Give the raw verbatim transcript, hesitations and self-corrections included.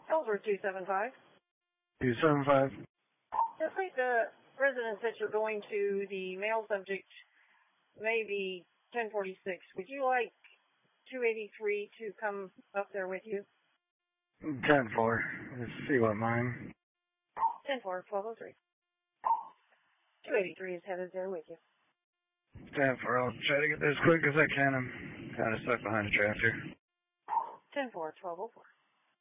Ellsworth two seven five. two seven five. Just like the residence that you're going to, the male subject may be ten forty-six. Would you like two eighty-three to come up there with you? ten four. Let's see what mine. ten four, twelve oh three. two eighty-three is headed there with you. ten four. I'll try to get there as quick as I can. I'm kind of stuck behind a tractor. ten four, twelve oh four.